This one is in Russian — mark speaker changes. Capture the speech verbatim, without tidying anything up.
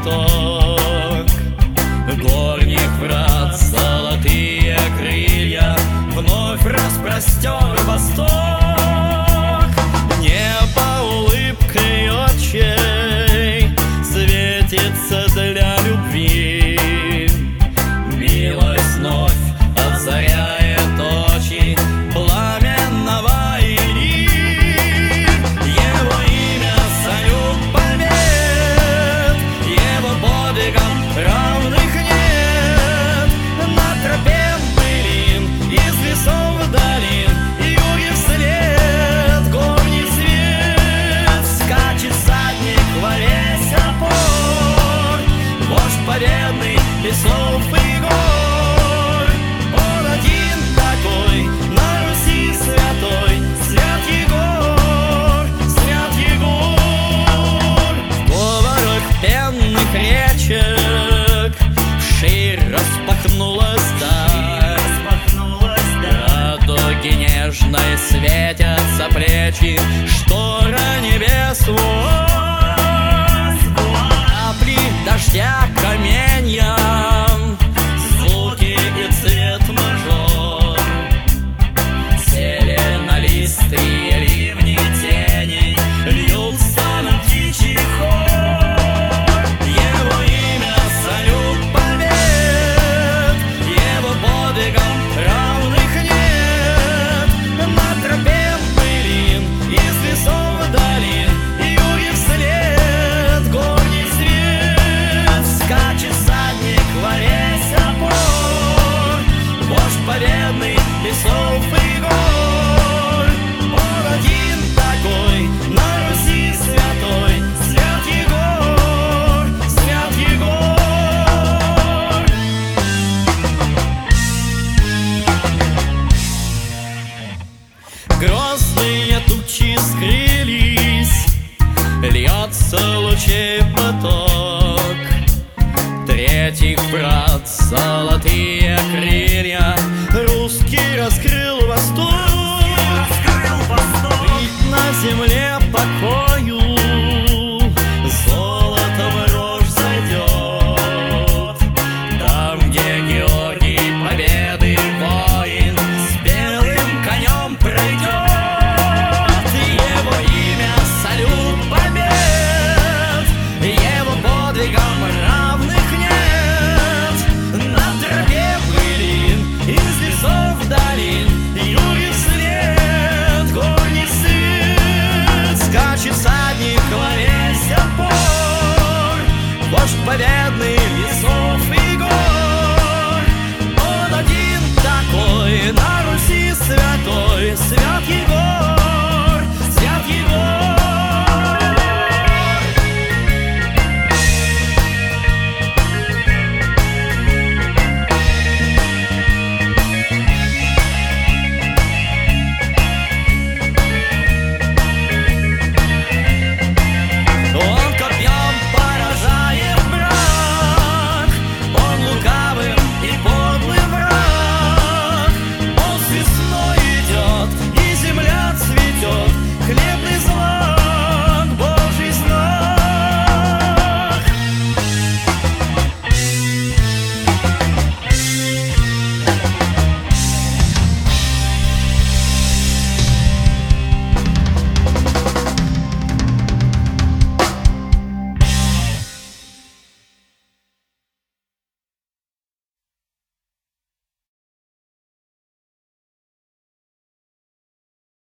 Speaker 1: поток. Горних врат золотые крылья вновь распростер восток. Небо улыбкой очей светится для любви. Милость вновь озаряет очи пламенного Ильи. Его имя салют побед, его подвигам равных нет. На тропе былин из лесов долин юги вслед горний свет. Скачет всадник во весь опор, вождь победный лесов и гор. Он один такой на Руси святой, Свят Егор, Свят Егор. В говорах пенных речек вширь распахнулась даль. Радуги нежной светятся плечи, штора небес вон. Капли дождя каменья, звуки и цвет мажор. Селена листы и ливни тени льются на птичий хор. Его имя салют побед, его подвигам равных нет. На тропе былин из лесов долин юги вслед горний свет. Скачет всадник во весь опор, вождь победный лесов и гор. Он один такой на Руси святой, Свят Егор, Свят Егор. Грозные тучи скрылись, льется лучей поток. Третьих брат золотые крылья русский раскрыл восток. Быть на земле покою, золотом рожь зайдет. Там, где Георгий победы воин с белым конем пройдет. Его имя салют побед, его подвигам равных нет. На тропе былин из лесов долин юги вслед горний свет. Скачет всадник во весь опор, вождь победный